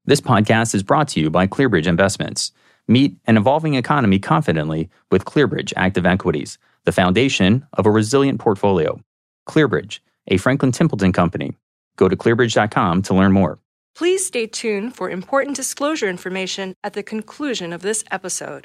This podcast is brought to you by ClearBridge Investments. Meet an evolving economy confidently with ClearBridge Active Equities, the foundation of a resilient portfolio. ClearBridge, a Franklin Templeton company. Go to clearbridge.com to learn more. Please stay tuned for important disclosure information at the conclusion of this episode.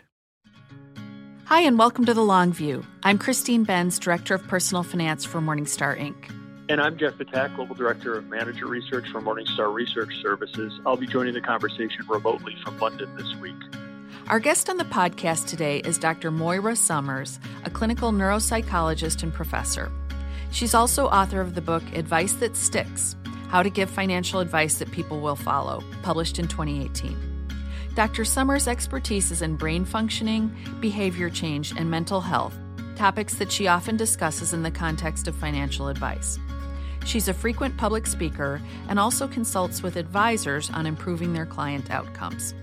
Hi, and welcome to The Long View. I'm Christine Benz, Director of Personal Finance for Morningstar, Inc. And I'm Jeff Patak, Global Director of Manager Research for Morningstar Research Services. I'll be joining the conversation remotely from London this week. Our guest on the podcast today is Dr. Moira Somers, a clinical neuropsychologist and professor. She's also author of the book Advice That Sticks: How to Give Financial Advice That People Will Follow, published in 2018. Dr. Somers' expertise is in brain functioning, behavior change, and mental health, topics that she often discusses in the context of financial advice. She's a frequent public speaker and also consults with advisors on improving their client outcomes.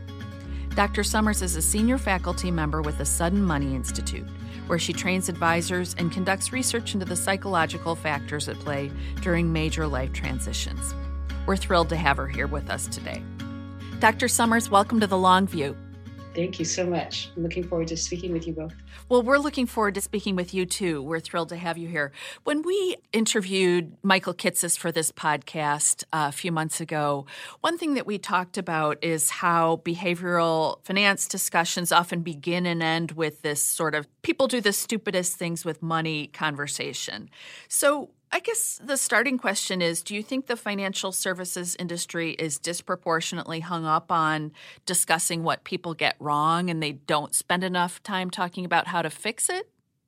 Dr. Somers is a senior faculty member with the Sudden Money Institute, where she trains advisors and conducts research into the psychological factors at play during major life transitions. We're thrilled to have her here with us today. Dr. Somers, welcome to The Long View. Thank you so much. I'm looking forward to speaking with you both. Well, we're looking forward to speaking with you, too. We're thrilled to have you here. When we interviewed Michael Kitces for this podcast a few months ago, one thing that we talked about is how behavioral finance discussions often begin and end with this sort of people do the stupidest things with money conversation. So I guess the starting question is, do you think the financial services industry is disproportionately hung up on discussing what people get wrong and they don't spend enough time talking about how to fix it?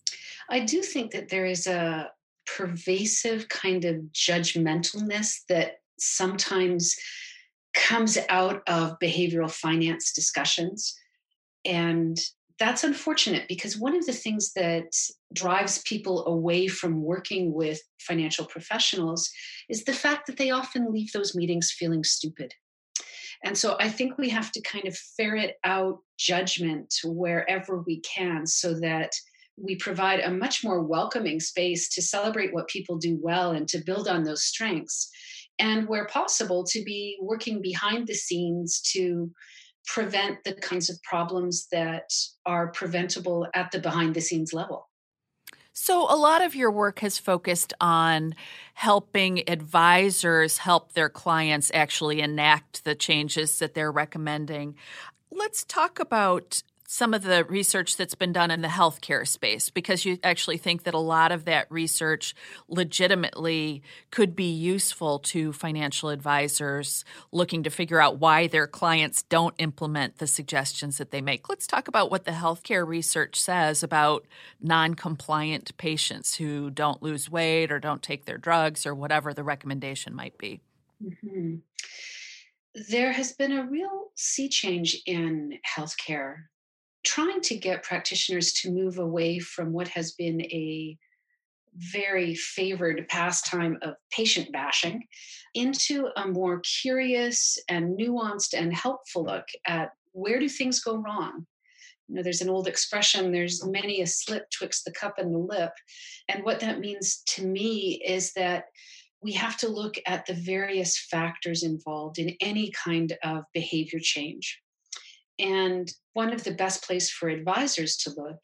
I do think that there is a pervasive kind of judgmentalness that sometimes comes out of behavioral finance discussions. And that's unfortunate because one of the things that drives people away from working with financial professionals is the fact that they often leave those meetings feeling stupid. And so I think we have to kind of ferret out judgment wherever we can so that we provide a much more welcoming space to celebrate what people do well and to build on those strengths. And where possible, to be working behind the scenes to prevent the kinds of problems that are preventable at the behind the scenes level. So a lot of your work has focused on helping advisors help their clients actually enact the changes that they're recommending. Let's talk about some of the research that's been done in the healthcare space, because you actually think that a lot of that research legitimately could be useful to financial advisors looking to figure out why their clients don't implement the suggestions that they make. Let's talk about what the healthcare research says about non-compliant patients who don't lose weight or don't take their drugs or whatever the recommendation might be. Mm-hmm. There has been a real sea change in healthcare, trying to get practitioners to move away from what has been a very favored pastime of patient bashing into a more curious and nuanced and helpful look at where do things go wrong. You know, there's an old expression, there's many a slip twixt the cup and the lip. And what that means to me is that we have to look at the various factors involved in any kind of behavior change. And one of the best places for advisors to look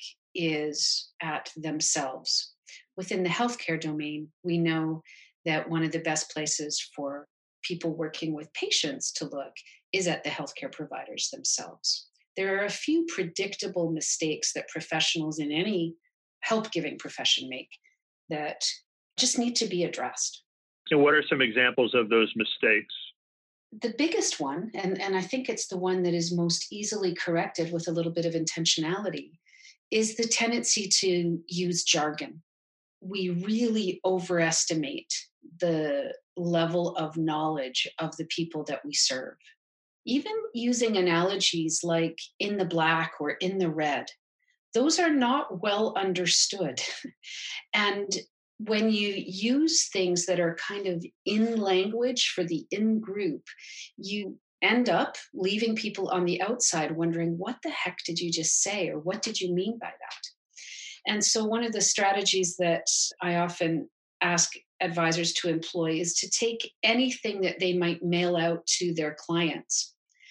is at themselves. Within the healthcare domain, we know that one of the best places for people working with patients to look is at the healthcare providers themselves. There are a few predictable mistakes that professionals in any help-giving profession make that just need to be addressed. So what are some examples of those mistakes? The biggest one, and I think it's the one that is most easily corrected with a little bit of intentionality, is the tendency to use jargon. We really overestimate the level of knowledge of the people that we serve. Even using analogies like in the black or in the red, those are not well understood. And when you use things that are kind of in language for the in group, you end up leaving people on the outside wondering, what the heck did you just say? Or what did you mean by that? And so one of the strategies that I often ask advisors to employ is to take anything that they might mail out to their clients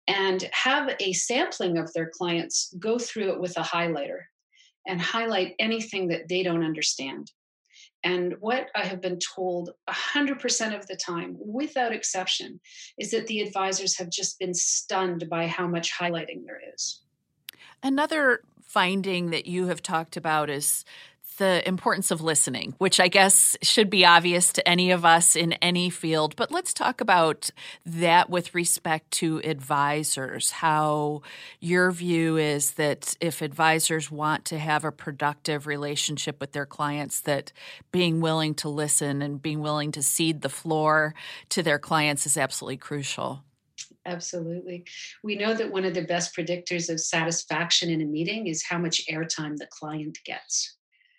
and have a sampling of their clients go through it with a highlighter and highlight anything that they don't understand. And what I have been told 100% of the time, without exception, is that the advisors have just been stunned by how much highlighting there is. Another finding that you have talked about is the importance of listening, which I guess should be obvious to any of us in any field. But let's talk about that with respect to advisors, how your view is that if advisors want to have a productive relationship with their clients, that being willing to listen and being willing to cede the floor to their clients is absolutely crucial. Absolutely. We know that one of the best predictors of satisfaction in a meeting is how much airtime the client gets.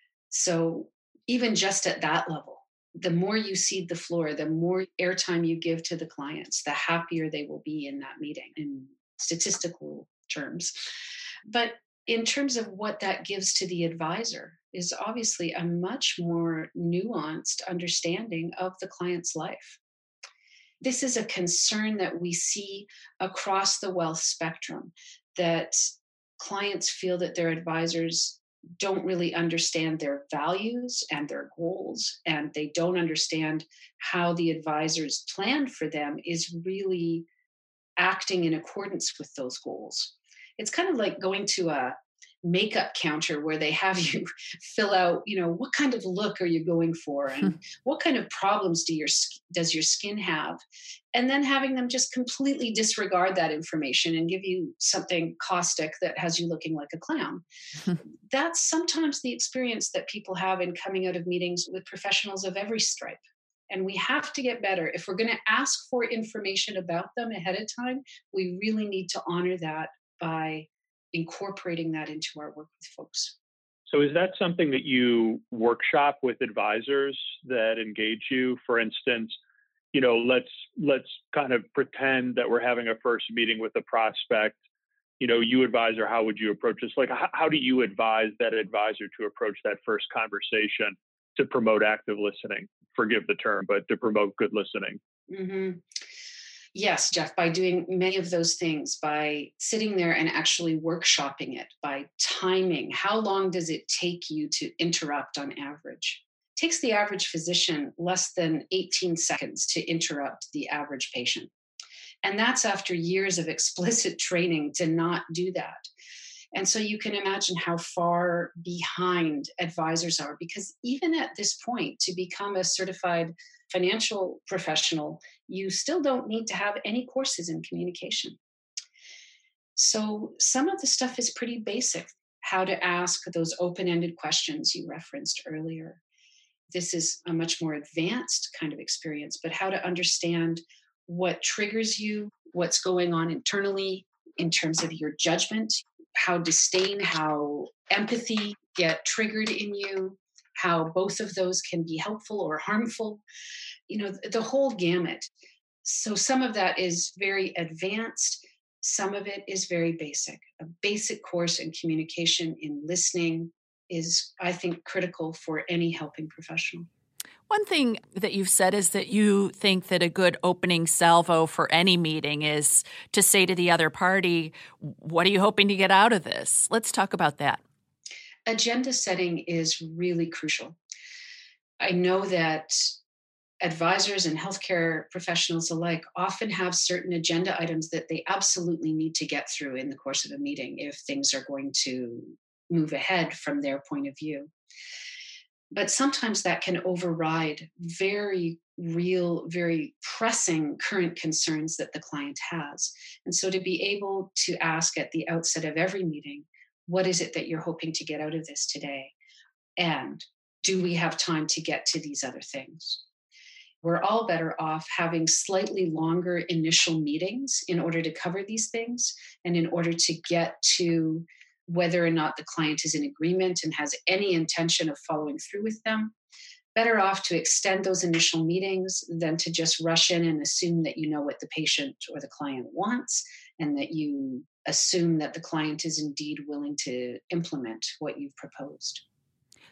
So even just at that level, the more you cede the floor, the more airtime you give to the clients, the happier they will be in that meeting in statistical terms. But in terms of what that gives to the advisor is obviously a much more nuanced understanding of the client's life. This is a concern that we see across the wealth spectrum, that clients feel that their advisors don't really understand their values and their goals, and they don't understand how the advisor's plan for them is really acting in accordance with those goals. It's kind of like going to a makeup counter where they have you fill out, what kind of look are you going for, and what kind of problems does your skin have, and then having them just completely disregard that information and give you something caustic that has you looking like a clown. That's sometimes the experience that people have in coming out of meetings with professionals of every stripe. And we have to get better. If we're going to ask for information about them ahead of time, we really need to honor that by incorporating that into our work with folks. So is that something that you workshop with advisors that engage you? For instance, let's kind of pretend that we're having a first meeting with a prospect. You advisor, how would you approach this? Like, how do you advise that advisor to approach that first conversation to promote active listening? Forgive the term, but to promote good listening. Mm-hmm. Yes, Jeff, by doing many of those things, by sitting there and actually workshopping it, by timing, how long does it take you to interrupt on average? It takes the average physician less than 18 seconds to interrupt the average patient. And that's after years of explicit training to not do that. And so you can imagine how far behind advisors are, because even at this point, to become a certified financial professional, you still don't need to have any courses in communication. So some of the stuff is pretty basic. How to ask those open-ended questions you referenced earlier. This is a much more advanced kind of experience, but how to understand what triggers you, what's going on internally in terms of your judgment, how disdain, how empathy get triggered in you, how both of those can be helpful or harmful, the whole gamut. So some of that is very advanced. Some of it is very basic. A basic course in communication, in listening, is, I think, critical for any helping professional. One thing that you've said is that you think that a good opening salvo for any meeting is to say to the other party, what are you hoping to get out of this? Let's talk about that. Agenda setting is really crucial. I know that advisors and healthcare professionals alike often have certain agenda items that they absolutely need to get through in the course of a meeting if things are going to move ahead from their point of view. But sometimes that can override very real, very pressing current concerns that the client has. And so to be able to ask at the outset of every meeting, what is it that you're hoping to get out of this today? And do we have time to get to these other things? We're all better off having slightly longer initial meetings in order to cover these things and in order to get to whether or not the client is in agreement and has any intention of following through with them. Better off to extend those initial meetings than to just rush in and assume that you know what the patient or the client wants and that you assume that the client is indeed willing to implement what you've proposed.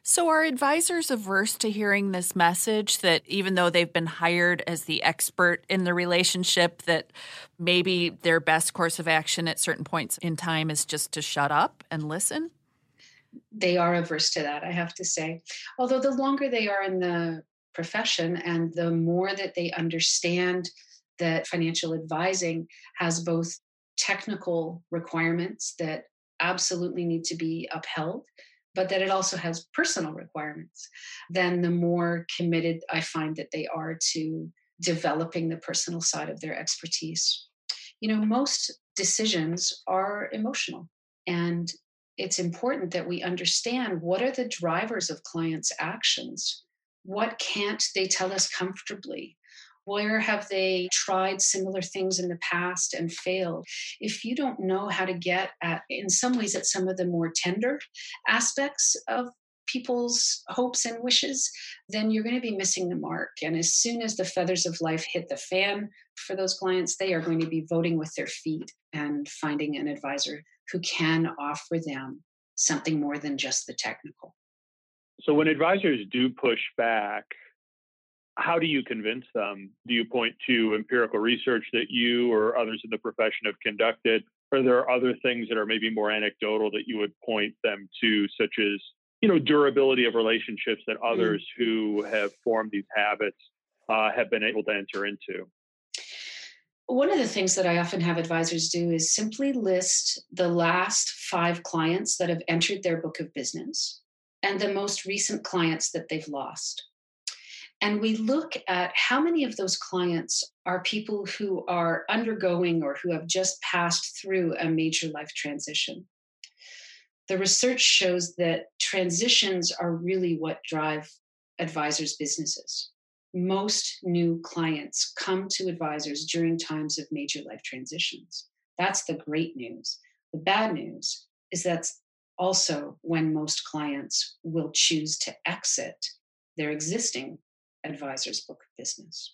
So are advisors averse to hearing this message that even though they've been hired as the expert in the relationship, that maybe their best course of action at certain points in time is just to shut up and listen? They are averse to that, I have to say. Although the longer they are in the profession and the more that they understand that financial advising has both technical requirements that absolutely need to be upheld, but that it also has personal requirements, then the more committed I find that they are to developing the personal side of their expertise. Most decisions are emotional, and it's important that we understand what are the drivers of clients' actions. What can't they tell us comfortably? Where have they tried similar things in the past and failed? If you don't know how to get at, in some ways, at some of the more tender aspects of people's hopes and wishes, then you're going to be missing the mark. And as soon as the feathers of life hit the fan for those clients, they are going to be voting with their feet and finding an advisor who can offer them something more than just the technical. So when advisors do push back, how do you convince them? Do you point to empirical research that you or others in the profession have conducted? Are there other things that are maybe more anecdotal that you would point them to, such as, durability of relationships that others who have formed these habits have been able to enter into? One of the things that I often have advisors do is simply list the last 5 clients that have entered their book of business and the most recent clients that they've lost. And we look at how many of those clients are people who are undergoing or who have just passed through a major life transition. The research shows that transitions are really what drive advisors' businesses. Most new clients come to advisors during times of major life transitions. That's the great news. The bad news is that's also when most clients will choose to exit their existing advisor's book of business.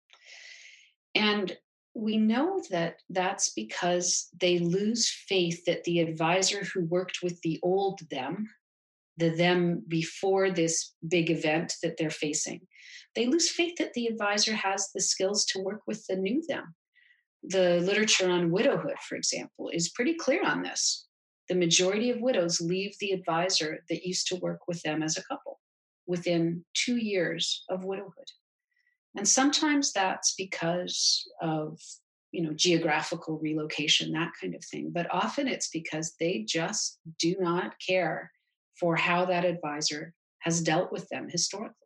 And we know that that's because they lose faith that the advisor who worked with the old them, the them before this big event that they're facing, they lose faith that the advisor has the skills to work with the new them. The literature on widowhood, for example, is pretty clear on this. The majority of widows leave the advisor that used to work with them as a couple within 2 years of widowhood. And sometimes that's because of, geographical relocation, that kind of thing. But often it's because they just do not care for how that advisor has dealt with them historically.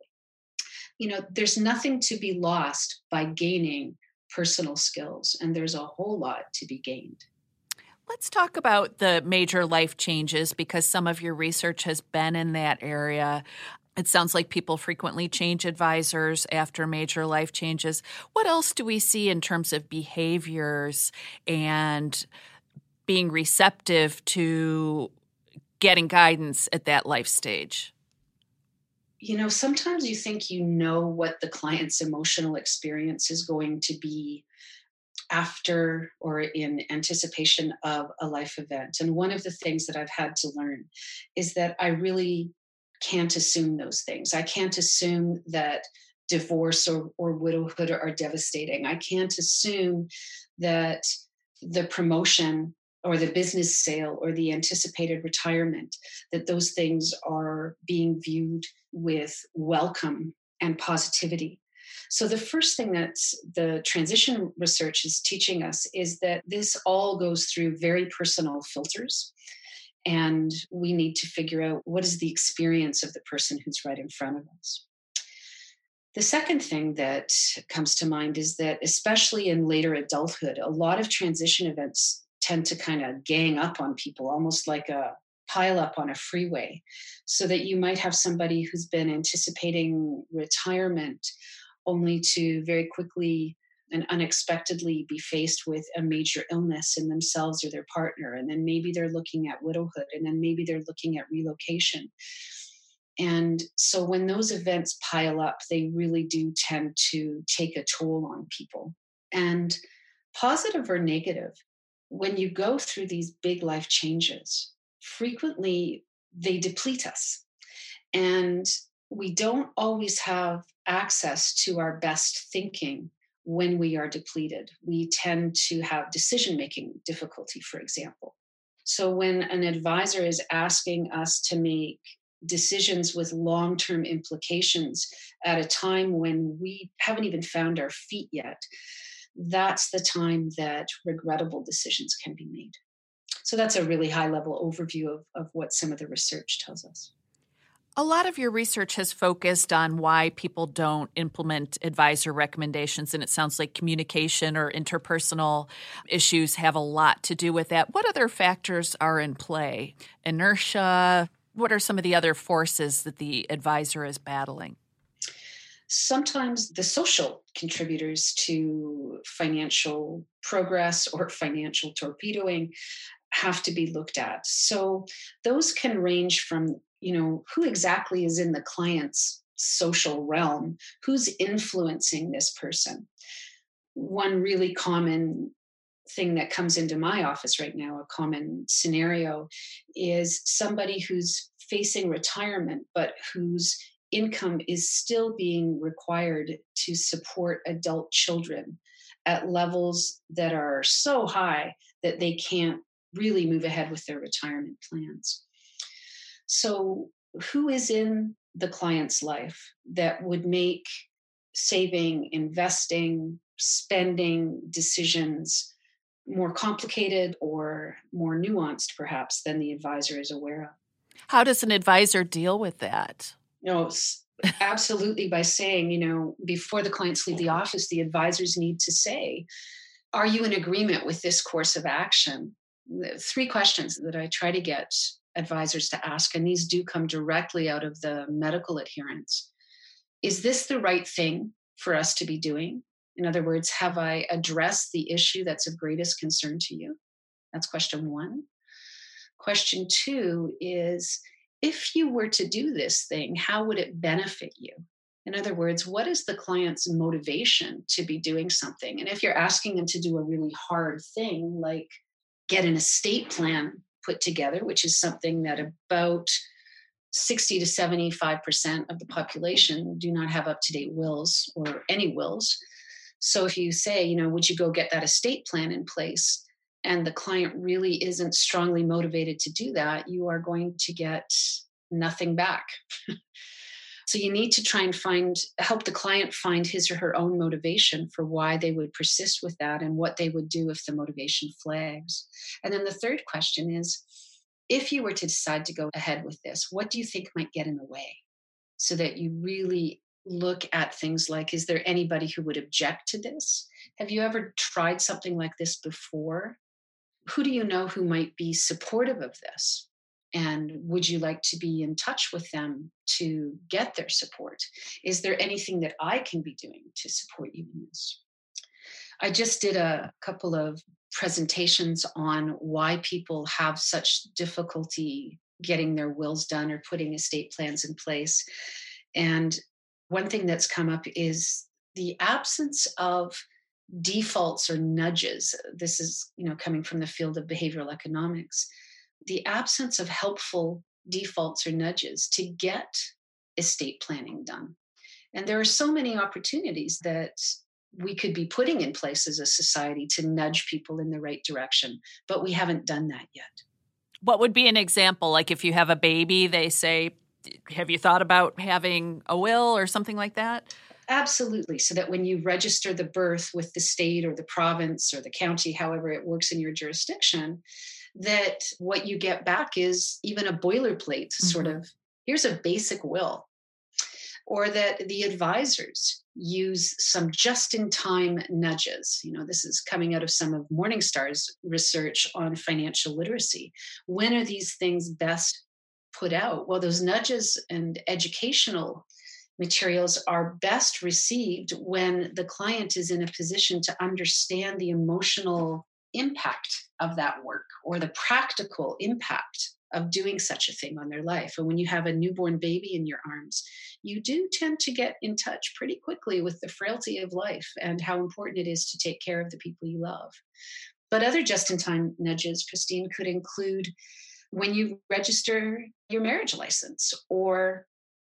There's nothing to be lost by gaining personal skills, and there's a whole lot to be gained. Let's talk about the major life changes because some of your research has been in that area. It sounds like people frequently change advisors after major life changes. What else do we see in terms of behaviors and being receptive to getting guidance at that life stage? Sometimes you think what the client's emotional experience is going to be after or in anticipation of a life event. And one of the things that I've had to learn is that I really can't assume those things. I can't assume that divorce or widowhood are devastating. I can't assume that the promotion or the business sale or the anticipated retirement, that those things are being viewed with welcome and positivity. So the first thing that the transition research is teaching us is that this all goes through very personal filters. And we need to figure out what is the experience of the person who's right in front of us. The second thing that comes to mind is that, especially in later adulthood, a lot of transition events tend to kind of gang up on people, almost like a pile up on a freeway, so that you might have somebody who's been anticipating retirement only to very quickly and unexpectedly be faced with a major illness in themselves or their partner. And then maybe they're looking at widowhood, and then maybe they're looking at relocation. And so when those events pile up, they really do tend to take a toll on people. And positive or negative, when you go through these big life changes, frequently they deplete us. And we don't always have access to our best thinking when we are depleted. We tend to have decision-making difficulty, for example. So when an advisor is asking us to make decisions with long-term implications at a time when we haven't even found our feet yet, that's the time that regrettable decisions can be made. So that's a really high-level overview of what some of the research tells us. A lot of your research has focused on why people don't implement advisor recommendations, and it sounds like communication or interpersonal issues have a lot to do with that. What other factors are in play? Inertia? What are some of the other forces that the advisor is battling? Sometimes the social contributors to financial progress or financial torpedoing have to be looked at. So those can range from, who exactly is in the client's social realm, who's influencing this person. One really common thing that comes into my office right now, a common scenario, is somebody who's facing retirement, but whose income is still being required to support adult children at levels that are so high that they can't really move ahead with their retirement plans. So, who is in the client's life that would make saving, investing, spending decisions more complicated or more nuanced, perhaps, than the advisor is aware of? How does an advisor deal with that? Absolutely by saying, before the clients leave the office, the advisors need to say, are you in agreement with this course of action? 3 questions that I try to get advisors to ask, and these do come directly out of the medical adherence. Is this the right thing for us to be doing? In other words, have I addressed the issue that's of greatest concern to you? That's question 1. Question 2 is, if you were to do this thing, how would it benefit you? In other words, what is the client's motivation to be doing something? And if you're asking them to do a really hard thing, like get an estate plan put together, which is something that about 60 to 75% of the population do not have up-to-date wills or any wills. So if you say, would you go get that estate plan in place? And the client really isn't strongly motivated to do that, you are going to get nothing back. So you need to try and help the client find his or her own motivation for why they would persist with that and what they would do if the motivation flags. And then the third question is, if you were to decide to go ahead with this, what do you think might get in the way? So that you really look at things like, is there anybody who would object to this? Have you ever tried something like this before? Who do you know who might be supportive of this? And would you like to be in touch with them to get their support? Is there anything that I can be doing to support you in this? I just did a couple of presentations on why people have such difficulty getting their wills done or putting estate plans in place. And one thing that's come up is the absence of defaults or nudges. This is, coming from the field of behavioral economics. The absence of helpful defaults or nudges to get estate planning done. And there are so many opportunities that we could be putting in place as a society to nudge people in the right direction, but we haven't done that yet. What would be an example? Like if you have a baby, they say, have you thought about having a will or something like that? Absolutely. So that when you register the birth with the state or the province or the county, however it works in your jurisdiction, that what you get back is even a boilerplate sort of, here's a basic will. Or that the advisors use some just-in-time nudges. This is coming out of some of Morningstar's research on financial literacy. When are these things best put out? Well, those nudges and educational materials are best received when the client is in a position to understand the emotional impact of that work or the practical impact of doing such a thing on their life. And when you have a newborn baby in your arms, you do tend to get in touch pretty quickly with the frailty of life and how important it is to take care of the people you love. But other just-in-time nudges, Christine, could include when you register your marriage license or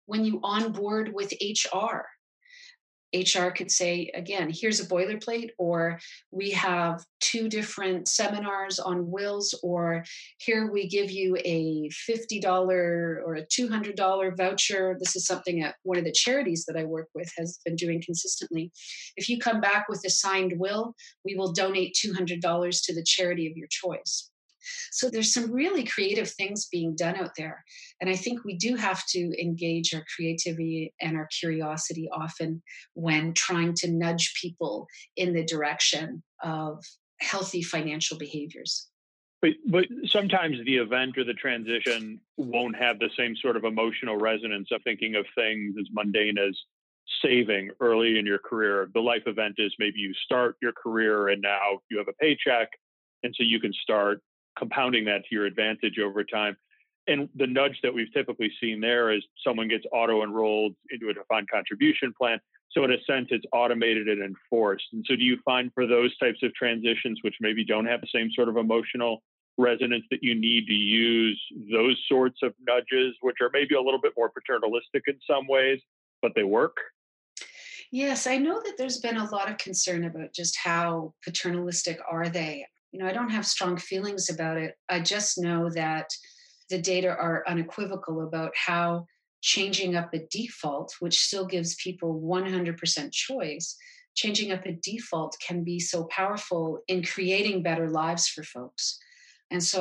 when you onboard with HR. HR could say, again, here's a boilerplate, or we have 2 different seminars on wills, or here we give you a $50 or a $200 voucher. This is something that one of the charities that I work with has been doing consistently. If you come back with a signed will, we will donate $200 to the charity of your choice. So there's some really creative things being done out there. And I think we do have to engage our creativity and our curiosity often when trying to nudge people in the direction of healthy financial behaviors. But sometimes the event or the transition won't have the same sort of emotional resonance of thinking of things as mundane as saving early in your career. The life event is maybe you start your career and now you have a paycheck. And so you can start compounding that to your advantage over time. And the nudge that we've typically seen there is someone gets auto-enrolled into a defined contribution plan. So in a sense, it's automated and enforced. And so do you find for those types of transitions, which maybe don't have the same sort of emotional resonance, that you need to use those sorts of nudges, which are maybe a little bit more paternalistic in some ways, but they work? Yes, I know that there's been a lot of concern about just how paternalistic are they. I don't have strong feelings about it. I just know that the data are unequivocal about how changing up a default, which still gives people 100% choice, changing up a default can be so powerful in creating better lives for folks. And so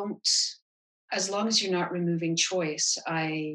as long as you're not removing choice, I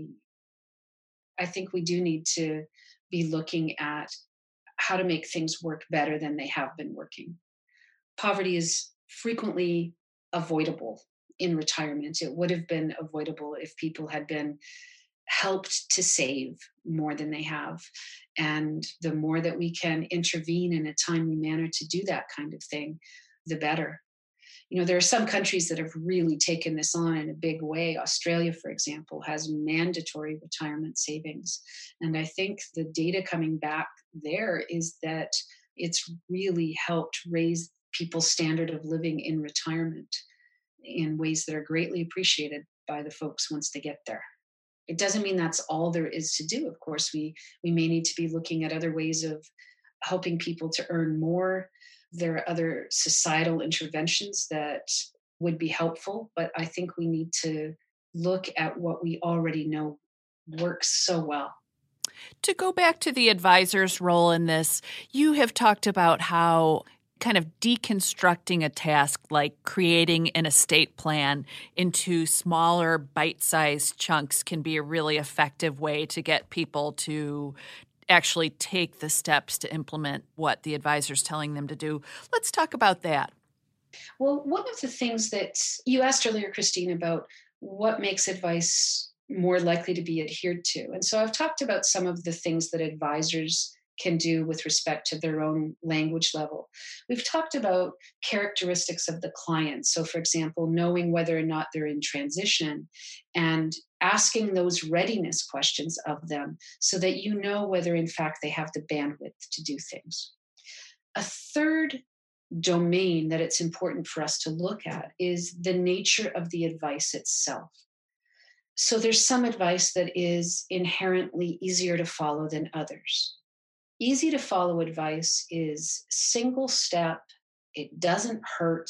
think we do need to be looking at how to make things work better than they have been working. Poverty is frequently avoidable in retirement. It would have been avoidable if people had been helped to save more than they have. And the more that we can intervene in a timely manner to do that kind of thing, the better. There are some countries that have really taken this on in a big way. Australia, for example, has mandatory retirement savings. And I think the data coming back there is that it's really helped raise people's standard of living in retirement in ways that are greatly appreciated by the folks once they get there. It doesn't mean that's all there is to do. Of course, we may need to be looking at other ways of helping people to earn more. There are other societal interventions that would be helpful, but I think we need to look at what we already know works so well. To go back to the advisor's role in this, you have talked about how kind of deconstructing a task like creating an estate plan into smaller bite-sized chunks can be a really effective way to get people to actually take the steps to implement what the advisor's telling them to do. Let's talk about that. Well, one of the things that you asked earlier, Christine, about what makes advice more likely to be adhered to. And so I've talked about some of the things that advisors can do with respect to their own language level. We've talked about characteristics of the client. So, for example, knowing whether or not they're in transition and asking those readiness questions of them so that you know whether, in fact, they have the bandwidth to do things. A third domain that it's important for us to look at is the nature of the advice itself. So there's some advice that is inherently easier to follow than others. Easy to follow advice is single step. It doesn't hurt.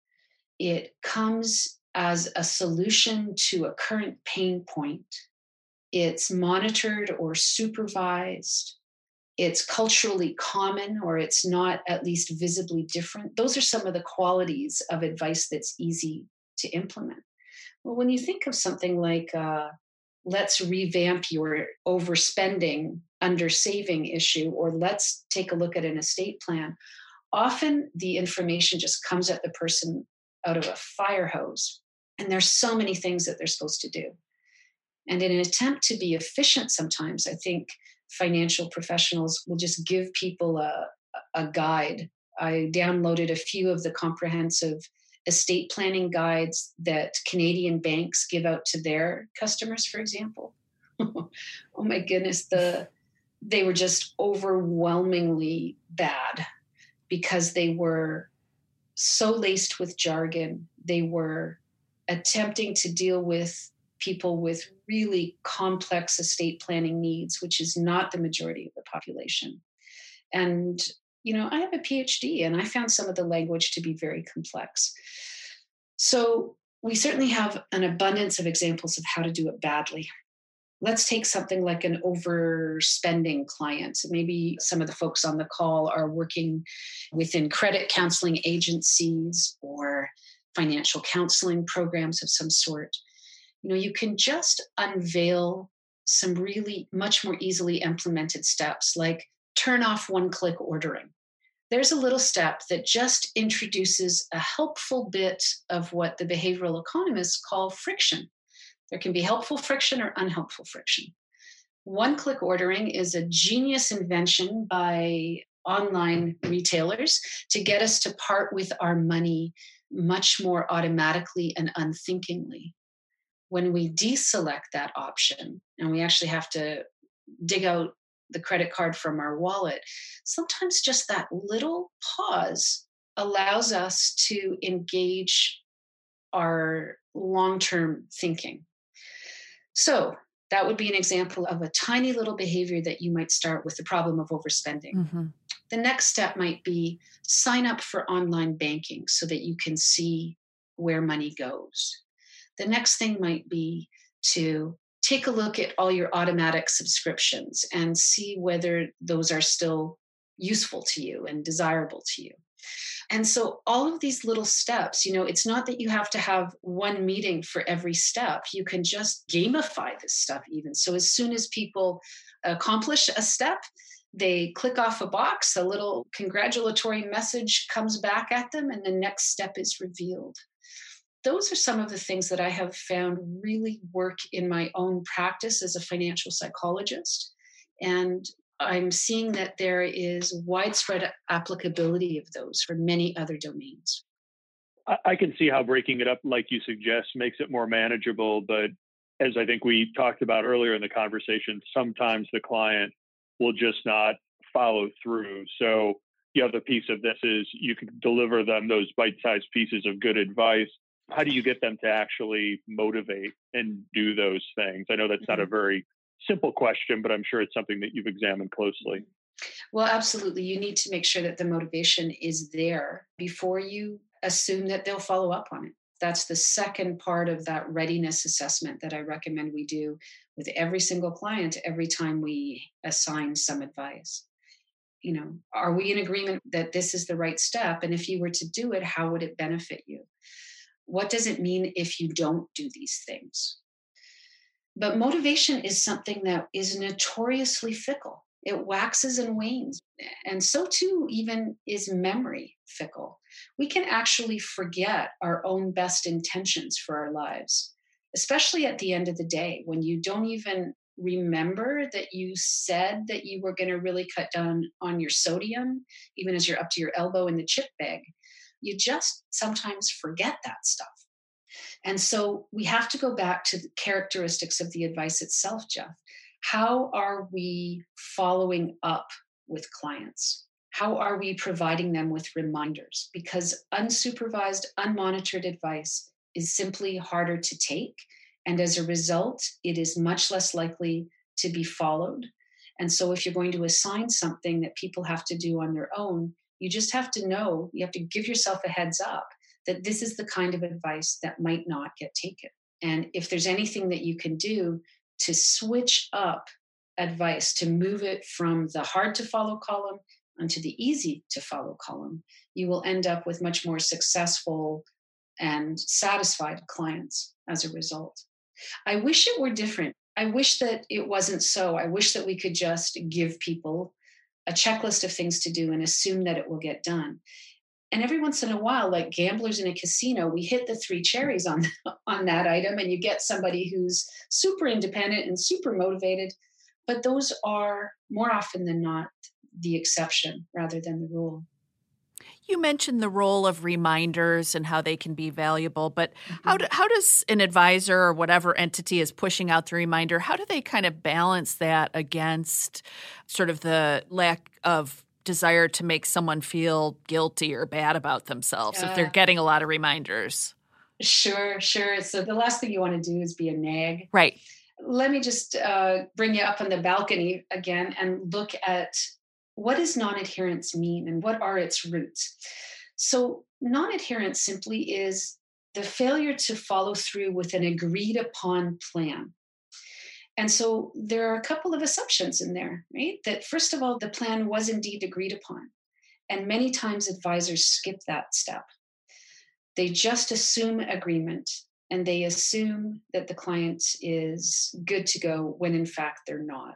It comes as a solution to a current pain point. It's monitored or supervised. It's culturally common, or it's not at least visibly different. Those are some of the qualities of advice that's easy to implement. Well, when you think of something like let's revamp your overspending, undersaving issue, or let's take a look at an estate plan, often the information just comes at the person out of a fire hose. And there's so many things that they're supposed to do. And in an attempt to be efficient sometimes, I think financial professionals will just give people a guide. I downloaded a few of the comprehensive estate planning guides that Canadian banks give out to their customers, for example. Oh my goodness, they were just overwhelmingly bad because they were so laced with jargon. They were attempting to deal with people with really complex estate planning needs, which is not the majority of the population. And, I have a PhD and I found some of the language to be very complex. So we certainly have an abundance of examples of how to do it badly. Let's take something like an overspending client. Maybe some of the folks on the call are working within credit counseling agencies or financial counseling programs of some sort. You can just unveil some really much more easily implemented steps, like turn off one-click ordering. There's a little step that just introduces a helpful bit of what the behavioral economists call friction. There can be helpful friction or unhelpful friction. One-click ordering is a genius invention by online retailers to get us to part with our money much more automatically and unthinkingly. When we deselect that option and we actually have to dig out the credit card from our wallet, sometimes just that little pause allows us to engage our long-term thinking. So that would be an example of a tiny little behavior that you might start with the problem of overspending. Mm-hmm. The next step might be sign up for online banking so that you can see where money goes. The next thing might be to take a look at all your automatic subscriptions and see whether those are still useful to you and desirable to you. And so all of these little steps, it's not that you have to have one meeting for every step. You can just gamify this stuff even. So as soon as people accomplish a step, they click off a box, a little congratulatory message comes back at them, and the next step is revealed. Those are some of the things that I have found really work in my own practice as a financial psychologist. And I'm seeing that there is widespread applicability of those for many other domains. I can see how breaking it up, like you suggest, makes it more manageable. But as I think we talked about earlier in the conversation, sometimes the client will just not follow through. So the other piece of this is you can deliver them those bite-sized pieces of good advice. How do you get them to actually motivate and do those things? I know that's not a very simple question, but I'm sure it's something that you've examined closely. Well, absolutely. You need to make sure that the motivation is there before you assume that they'll follow up on it. That's the second part of that readiness assessment that I recommend we do with every single client every time we assign some advice. Are we in agreement that this is the right step? And if you were to do it, how would it benefit you? What does it mean if you don't do these things? But motivation is something that is notoriously fickle. It waxes and wanes. And so too, even is memory fickle. We can actually forget our own best intentions for our lives, especially at the end of the day when you don't even remember that you said that you were going to really cut down on your sodium, even as you're up to your elbow in the chip bag. You just sometimes forget that stuff. And so we have to go back to the characteristics of the advice itself, Jeff. How are we following up with clients? How are we providing them with reminders? Because unsupervised, unmonitored advice is simply harder to take. And as a result, it is much less likely to be followed. And so if you're going to assign something that people have to do on their own, you just have to know, you have to give yourself a heads up that this is the kind of advice that might not get taken. And if there's anything that you can do to switch up advice, to move it from the hard to follow column onto the easy to follow column, you will end up with much more successful and satisfied clients as a result. I wish it were different. I wish that it wasn't so. I wish that we could just give people a checklist of things to do and assume that it will get done. And every once in a while, like gamblers in a casino, we hit the three cherries on that item, and you get somebody who's super independent and super motivated. But those are more often than not the exception rather than the rule. You mentioned the role of reminders and how they can be valuable, but how does an advisor or whatever entity is pushing out the reminder, how do they kind of balance that against sort of the lack of desire to make someone feel guilty or bad about themselves if they're getting a lot of reminders? Sure. So the last thing you want to do is be a nag. Right. let me just bring you up on the balcony again and look at what does non-adherence mean and what are its roots. So non-adherence simply is the failure to follow through with an agreed upon plan. And so there are a couple of assumptions in there, right? That first of all, the plan was indeed agreed upon. And many times advisors skip that step. They just assume agreement and they assume that the client is good to go when in fact they're not.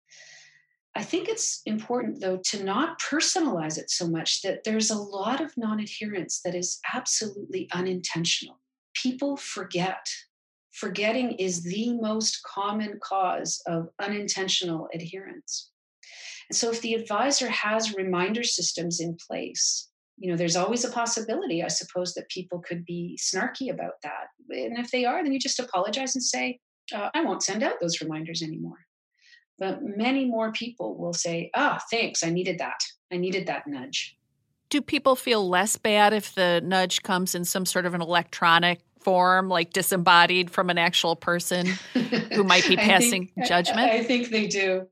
I think it's important, though, to not personalize it so much that there's a lot of non-adherence that is absolutely unintentional. People forget. Forgetting is the most common cause of unintentional adherence. And so if the advisor has reminder systems in place, there's always a possibility, I suppose, that people could be snarky about that. And if they are, then you just apologize and say, I won't send out those reminders anymore. But many more people will say, thanks, I needed that. I needed that nudge. Do people feel less bad if the nudge comes in some sort of an electronic form, like disembodied from an actual person who might be passing judgment? I think they do.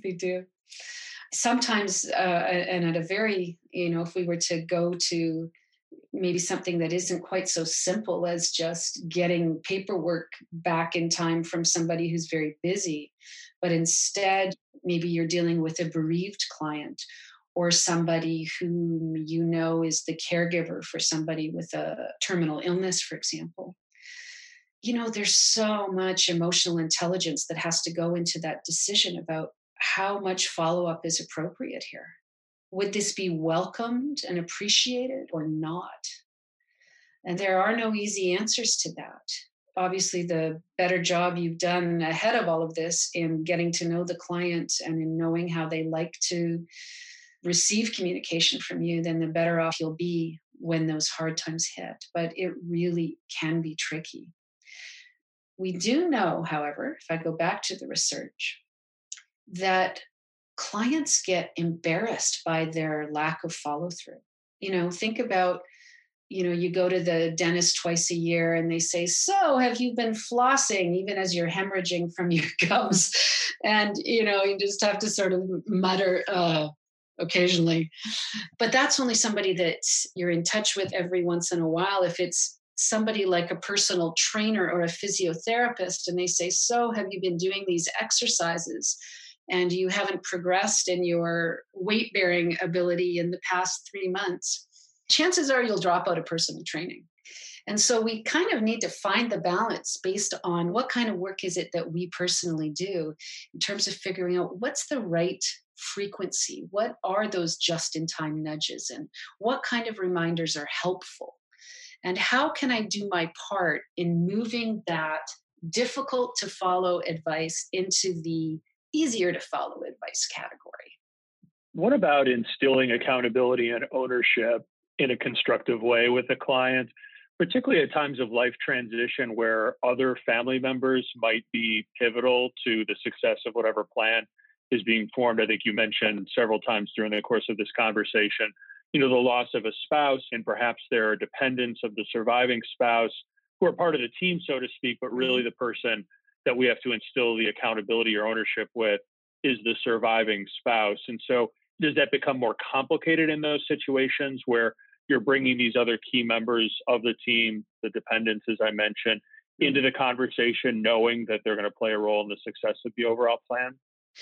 Sometimes, and at a very, if we were to go to maybe something that isn't quite so simple as just getting paperwork back in time from somebody who's very busy, but instead, maybe you're dealing with a bereaved client or somebody whom is the caregiver for somebody with a terminal illness, for example. There's so much emotional intelligence that has to go into that decision about how much follow-up is appropriate here. Would this be welcomed and appreciated or not? And there are no easy answers to that. Obviously, the better job you've done ahead of all of this in getting to know the client and in knowing how they like to receive communication from you, then the better off you'll be when those hard times hit. But it really can be tricky. We do know, however, if I go back to the research, that clients get embarrassed by their lack of follow-through. Think about, you go to the dentist twice a year and they say, so have you been flossing even as you're hemorrhaging from your gums? And, you just have to sort of mutter occasionally. But that's only somebody that you're in touch with every once in a while. If it's somebody like a personal trainer or a physiotherapist and they say, so have you been doing these exercises and you haven't progressed in your weight-bearing ability in the past 3 months, chances are you'll drop out of personal training. And so we kind of need to find the balance based on what kind of work is it that we personally do in terms of figuring out what's the right frequency, what are those just-in-time nudges, and what kind of reminders are helpful. And how can I do my part in moving that difficult to follow advice into the easier to follow advice category? What about instilling accountability and ownership in a constructive way with a client, particularly at times of life transition where other family members might be pivotal to the success of whatever plan is being formed? I think you mentioned several times during the course of this conversation, the loss of a spouse, and perhaps there are dependents of the surviving spouse who are part of the team, so to speak, but really the person that we have to instill the accountability or ownership with is the surviving spouse. And so does that become more complicated in those situations where you're bringing these other key members of the team, the dependents, as I mentioned, into the conversation, knowing that they're going to play a role in the success of the overall plan?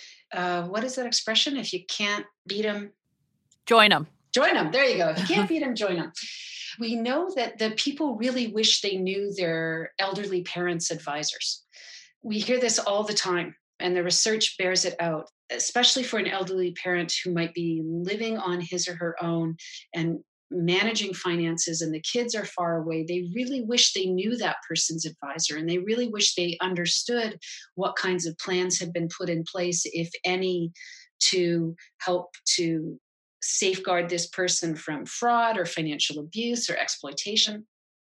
What is that expression? If you can't beat them, join them. Join them. There you go. If you can't beat them, join them. We know that the people really wish they knew their elderly parents' advisors. We hear this all the time, and the research bears it out, especially for an elderly parent who might be living on his or her own and managing finances, and the kids are far away. They really wish they knew that person's advisor, and they really wish they understood what kinds of plans have been put in place, if any, to help to safeguard this person from fraud or financial abuse or exploitation.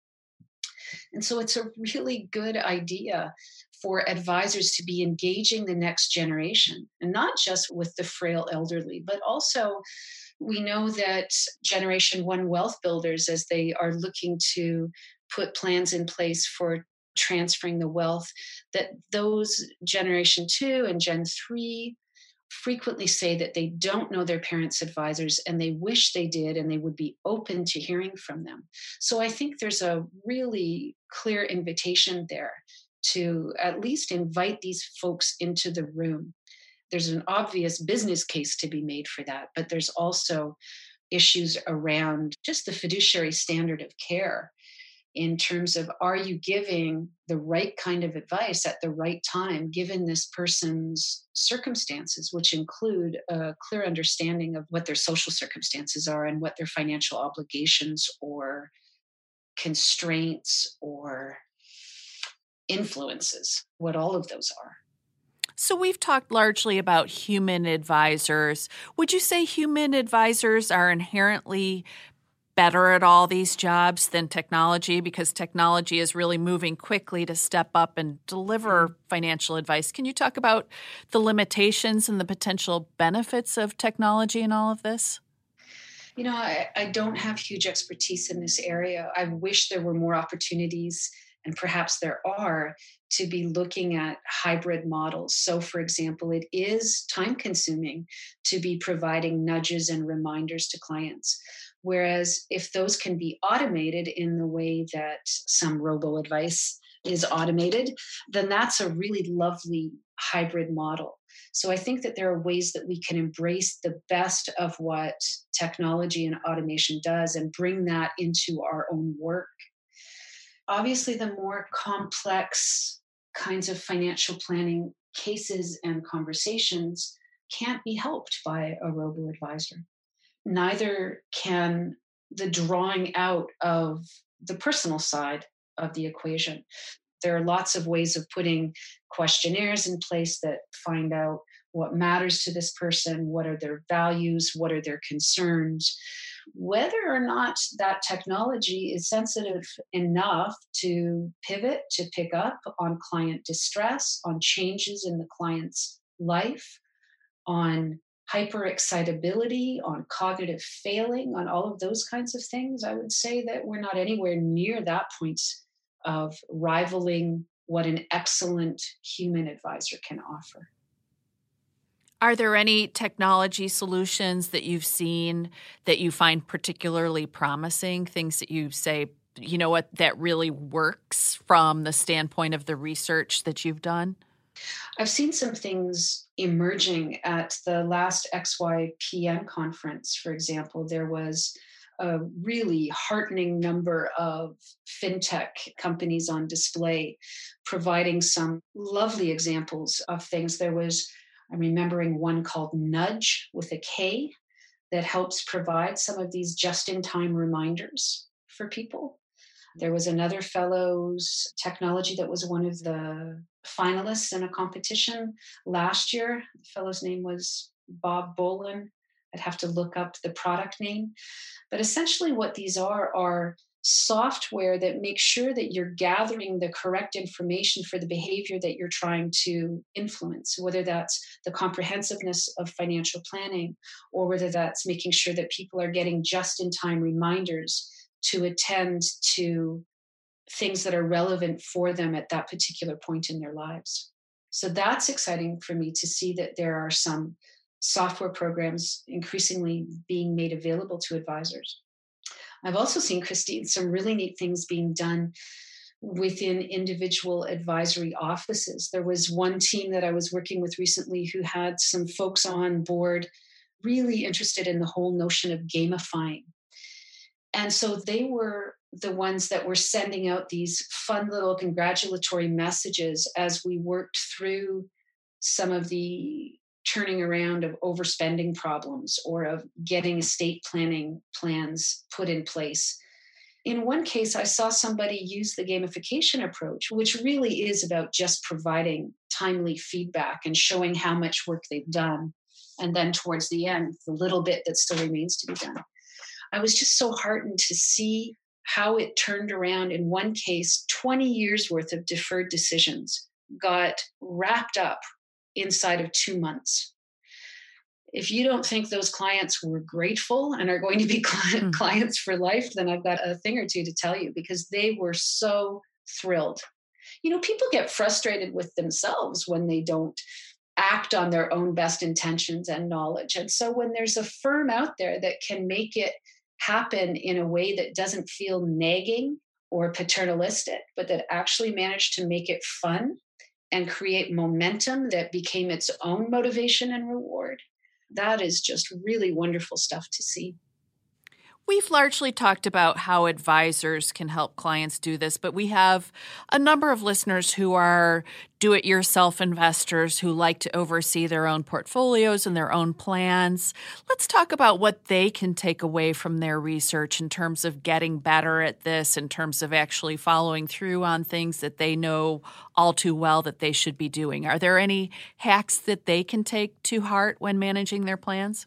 And so it's a really good idea for advisors to be engaging the next generation, and not just with the frail elderly, but also we know that Generation One wealth builders, as they are looking to put plans in place for transferring the wealth, that those Generation 2 and Gen 3 frequently say that they don't know their parents' advisors and they wish they did, and they would be open to hearing from them. So I think there's a really clear invitation there to at least invite these folks into the room. There's an obvious business case to be made for that, but there's also issues around just the fiduciary standard of care in terms of, are you giving the right kind of advice at the right time, given this person's circumstances, which include a clear understanding of what their social circumstances are and what their financial obligations or constraints or influences, what all of those are. So we've talked largely about human advisors. Would you say human advisors are inherently better at all these jobs than technology, because technology is really moving quickly to step up and deliver financial advice? Can you talk about the limitations and the potential benefits of technology in all of this? You know, I don't have huge expertise in this area. I wish there were more opportunities, and perhaps there are, to be looking at hybrid models. So, for example, it is time consuming to be providing nudges and reminders to clients. Whereas if those can be automated in the way that some robo-advice is automated, then that's a really lovely hybrid model. So I think that there are ways that we can embrace the best of what technology and automation does and bring that into our own work. Obviously, the more complex kinds of financial planning cases and conversations can't be helped by a robo-advisor. Neither can the drawing out of the personal side of the equation. There are lots of ways of putting questionnaires in place that find out what matters to this person, what are their values, what are their concerns. Whether or not that technology is sensitive enough to pivot, to pick up on client distress, on changes in the client's life, on hyperexcitability, on cognitive failing, on all of those kinds of things, I would say that we're not anywhere near that point of rivaling what an excellent human advisor can offer. Are there any technology solutions that you've seen that you find particularly promising, things that you say, you know what, that really works from the standpoint of the research that you've done? I've seen some things emerging at the last XYPN conference, for example. There was a really heartening number of fintech companies on display providing some lovely examples of things. I'm remembering one called Nudge with a K that helps provide some of these just-in-time reminders for people. There was another fellow's technology that was one of the finalists in a competition last year. The fellow's name was Bob Bolin. I'd have to look up the product name. But essentially what these are software that makes sure that you're gathering the correct information for the behavior that you're trying to influence, whether that's the comprehensiveness of financial planning or whether that's making sure that people are getting just-in-time reminders to attend to things that are relevant for them at that particular point in their lives. So that's exciting for me to see that there are some software programs increasingly being made available to advisors. I've also seen, Christine, some really neat things being done within individual advisory offices. There was one team that I was working with recently who had some folks on board really interested in the whole notion of gamifying. And so they were the ones that were sending out these fun little congratulatory messages as we worked through some of the turning around of overspending problems or of getting estate planning plans put in place. In one case, I saw somebody use the gamification approach, which really is about just providing timely feedback and showing how much work they've done. And then towards the end, the little bit that still remains to be done. I was just so heartened to see how it turned around. In one case, 20 years worth of deferred decisions got wrapped up inside of 2 months. If you don't think those clients were grateful and are going to be clients for life, then I've got a thing or two to tell you, because they were so thrilled. People get frustrated with themselves when they don't act on their own best intentions and knowledge. And so when there's a firm out there that can make it happen in a way that doesn't feel nagging or paternalistic, but that actually managed to make it fun and create momentum that became its own motivation and reward, that is just really wonderful stuff to see. We've largely talked about how advisors can help clients do this, but we have a number of listeners who are do-it-yourself investors who like to oversee their own portfolios and their own plans. Let's talk about what they can take away from their research in terms of getting better at this, in terms of actually following through on things that they know all too well that they should be doing. Are there any hacks that they can take to heart when managing their plans?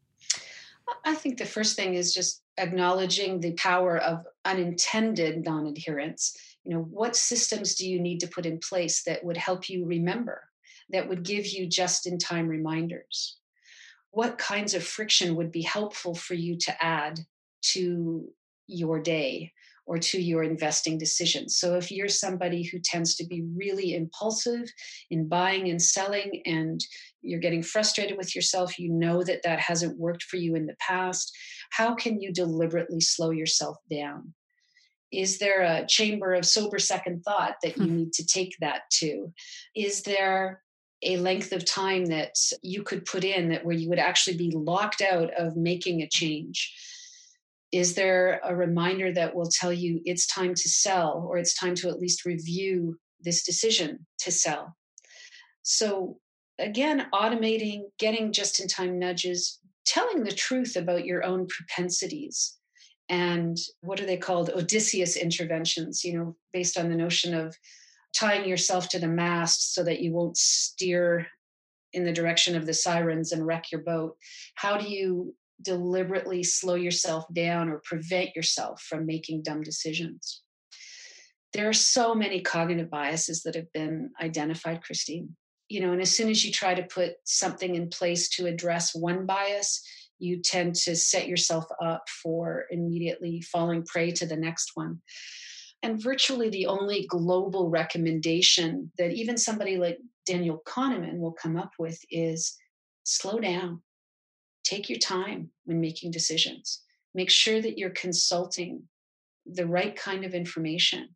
I think the first thing is just acknowledging the power of unintended non-adherence. What systems do you need to put in place that would help you remember, that would give you just-in-time reminders? What kinds of friction would be helpful for you to add to your day or to your investing decisions? So if you're somebody who tends to be really impulsive in buying and selling, and you're getting frustrated with yourself, that hasn't worked for you in the past, how can you deliberately slow yourself down? Is there a chamber of sober second thought that you need to take that to? Is there a length of time that you could put in that where you would actually be locked out of making a change? Is there a reminder that will tell you it's time to sell, or it's time to at least review this decision to sell? So again, automating, getting just-in-time nudges, telling the truth about your own propensities. And what are they called? Odysseus interventions, based on the notion of tying yourself to the mast so that you won't steer in the direction of the sirens and wreck your boat. How do you deliberately slow yourself down or prevent yourself from making dumb decisions? There are so many cognitive biases that have been identified, Christine. And as soon as you try to put something in place to address one bias, you tend to set yourself up for immediately falling prey to the next one. And virtually the only global recommendation that even somebody like Daniel Kahneman will come up with is slow down. Take your time when making decisions. Make sure that you're consulting the right kind of information.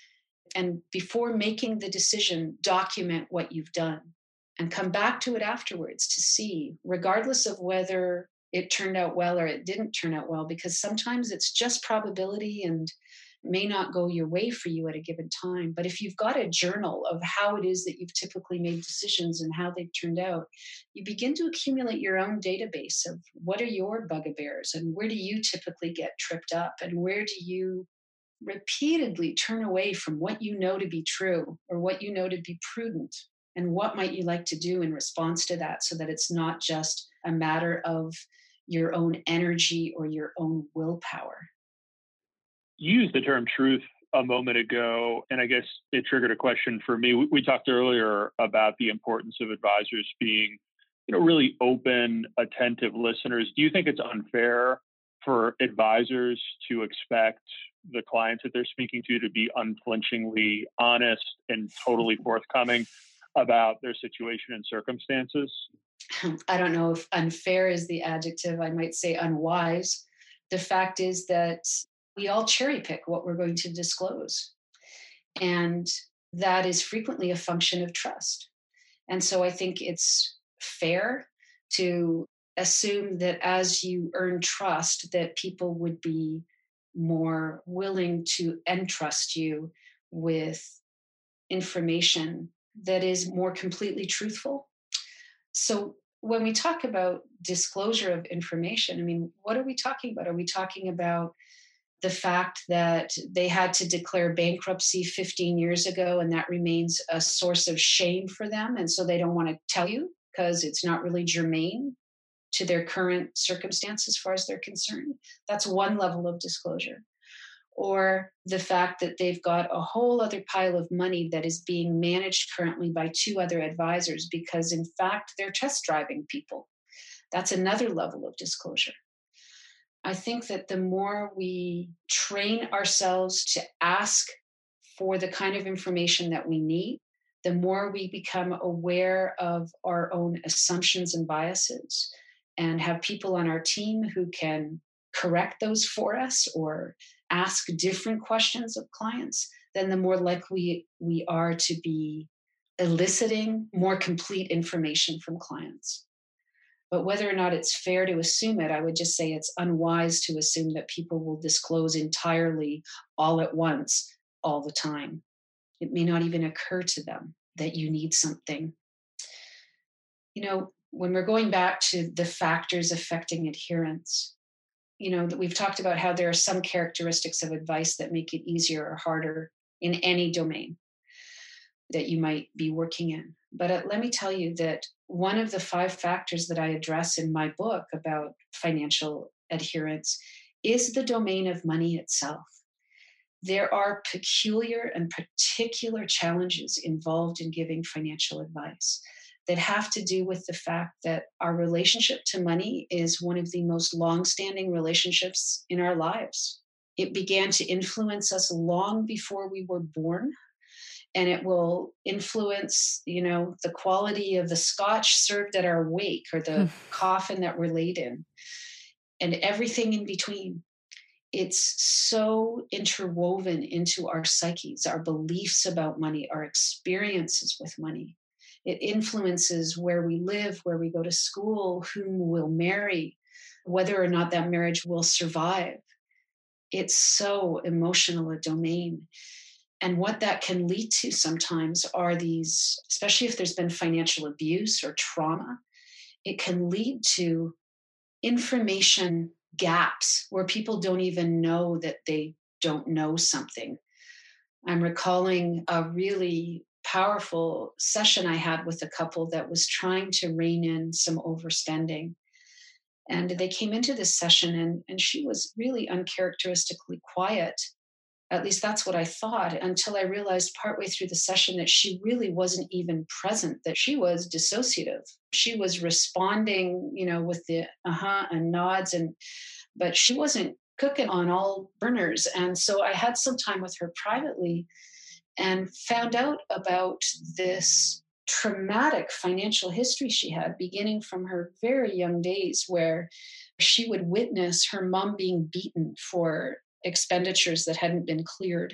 And before making the decision, document what you've done and come back to it afterwards to see, regardless of whether it turned out well or it didn't turn out well, because sometimes it's just probability and may not go your way for you at a given time. But if you've got a journal of how it is that you've typically made decisions and how they've turned out, you begin to accumulate your own database of what are your bugbears and where do you typically get tripped up and where do you repeatedly turn away from what you know to be true or what you know to be prudent, and what might you like to do in response to that so that it's not just a matter of your own energy or your own willpower. You used the term truth a moment ago, and I guess it triggered a question for me. We talked earlier about the importance of advisors being, really open, attentive listeners. Do you think it's unfair for advisors to expect the clients that they're speaking to be unflinchingly honest and totally forthcoming about their situation and circumstances? I don't know if unfair is the adjective. I might say unwise. The fact is that we all cherry pick what we're going to disclose. And that is frequently a function of trust. And so I think it's fair to assume that as you earn trust, that people would be more willing to entrust you with information that is more completely truthful. So when we talk about disclosure of information, what are we talking about? Are we talking about the fact that they had to declare bankruptcy 15 years ago and that remains a source of shame for them, and so they don't want to tell you because it's not really germane to their current circumstance as far as they're concerned? That's one level of disclosure. Or the fact that they've got a whole other pile of money that is being managed currently by two other advisors because, in fact, they're test driving people. That's another level of disclosure. I think that the more we train ourselves to ask for the kind of information that we need, the more we become aware of our own assumptions and biases and have people on our team who can correct those for us or ask different questions of clients, then the more likely we are to be eliciting more complete information from clients. But whether or not it's fair to assume it, I would just say it's unwise to assume that people will disclose entirely all at once, all the time. It may not even occur to them that you need something. You know, when we're going back to the factors affecting adherence, you know, that we've talked about how there are some characteristics of advice that make it easier or harder in any domain that you might be working in. But let me tell you that one of the 5 factors that I address in my book about financial adherence is the domain of money itself. There are peculiar and particular challenges involved in giving financial advice that have to do with the fact that our relationship to money is one of the most long-standing relationships in our lives. It began to influence us long before we were born, and it will influence, you know, the quality of the scotch served at our wake or the coffin that we're laid in, and everything in between. It's so interwoven into our psyches, our beliefs about money, our experiences with money. It influences where we live, where we go to school, whom we'll marry, whether or not that marriage will survive. It's so emotional a domain. And what that can lead to sometimes are these, especially if there's been financial abuse or trauma, it can lead to information gaps where people don't even know that they don't know something. I'm recalling a really powerful session I had with a couple that was trying to rein in some overspending. And they came into this session and she was really uncharacteristically quiet. At least that's what I thought, until I realized partway through the session that she really wasn't even present, that she was dissociative. She was responding, you know, with the and nods, but she wasn't cooking on all burners. And so I had some time with her privately and found out about this traumatic financial history she had, beginning from her very young days, where she would witness her mom being beaten for expenditures that hadn't been cleared.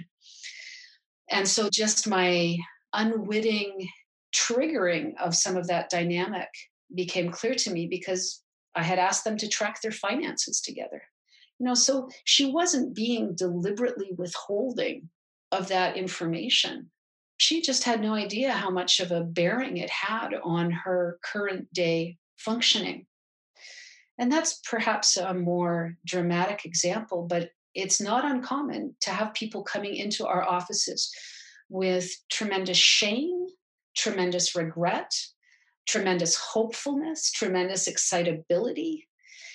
And so just my unwitting triggering of some of that dynamic became clear to me because I had asked them to track their finances together. You know, so she wasn't being deliberately withholding of that information. She just had no idea how much of a bearing it had on her current day functioning. And that's perhaps a more dramatic example, but it's not uncommon to have people coming into our offices with tremendous shame, tremendous regret, tremendous hopefulness, tremendous excitability.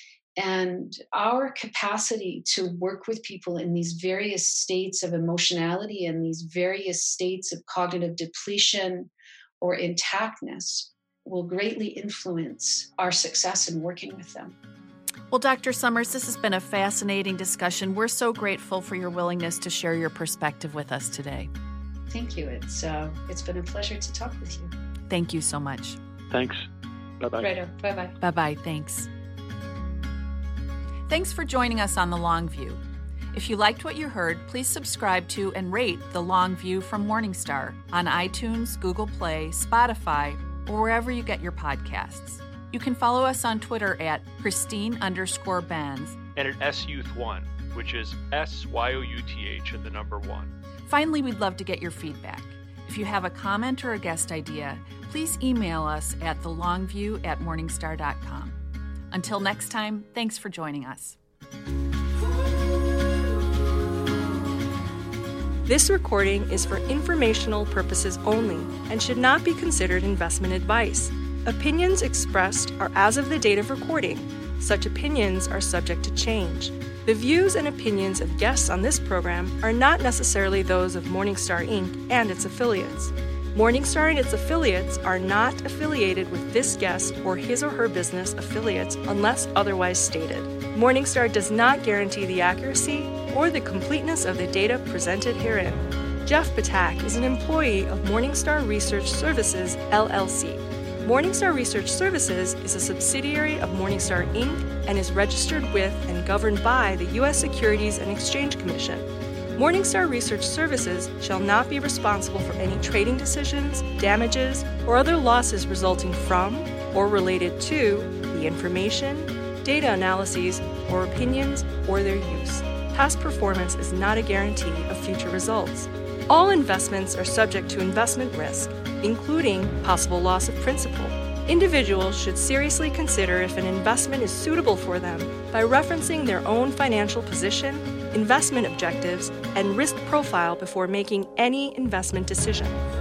And our capacity to work with people in these various states of emotionality and these various states of cognitive depletion or intactness will greatly influence our success in working with them. Well, Dr. Summers, this has been a fascinating discussion. We're so grateful for your willingness to share your perspective with us today. Thank you. It's been a pleasure to talk with you. Thank you so much. Thanks. Bye-bye. Righto. Bye-bye. Bye-bye. Thanks. Thanks for joining us on The Long View. If you liked what you heard, please subscribe to and rate The Long View from Morningstar on iTunes, Google Play, Spotify, or wherever you get your podcasts. You can follow us on Twitter at Christine_Benz. And at SYouth1, which is SYOUTH and the number 1. Finally, we'd love to get your feedback. If you have a comment or a guest idea, please email us at thelongview@morningstar.com. Until next time, thanks for joining us. This recording is for informational purposes only and should not be considered investment advice. Opinions expressed are as of the date of recording. Such opinions are subject to change. The views and opinions of guests on this program are not necessarily those of Morningstar Inc. and its affiliates. Morningstar and its affiliates are not affiliated with this guest or his or her business affiliates unless otherwise stated. Morningstar does not guarantee the accuracy or the completeness of the data presented herein. Jeff Patak is an employee of Morningstar Research Services, LLC. Morningstar Research Services is a subsidiary of Morningstar, Inc. and is registered with and governed by the U.S. Securities and Exchange Commission. Morningstar Research Services shall not be responsible for any trading decisions, damages, or other losses resulting from or related to the information, data analyses, or opinions, or their use. Past performance is not a guarantee of future results. All investments are subject to investment risk, including possible loss of principal. Individuals should seriously consider if an investment is suitable for them by referencing their own financial position, investment objectives, and risk profile before making any investment decision.